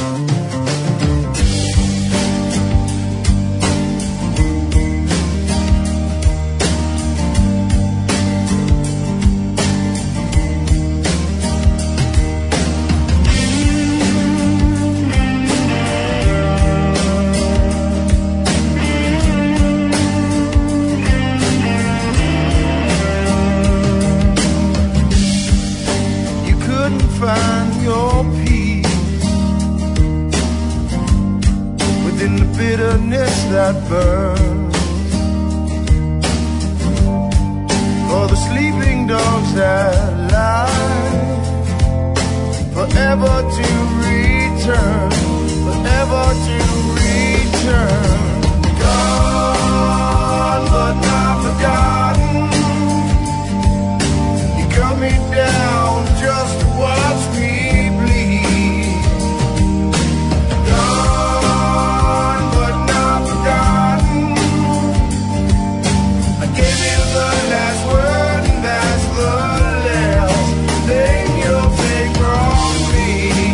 Find your peace within the bitterness that burns. For the sleeping dogs that lie, forever to return, forever to return. Gone but not forgotten. You cut me down just to watch me bleed. Gone but not forgotten. I gave you the last word, and that's the last thing you'll take from me.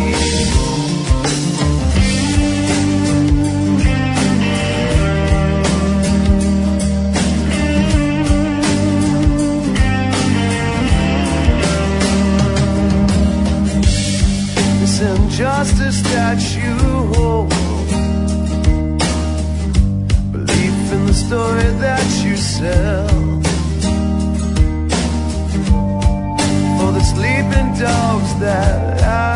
Injustice that you hold, belief in the story that you sell, for the sleeping dogs that I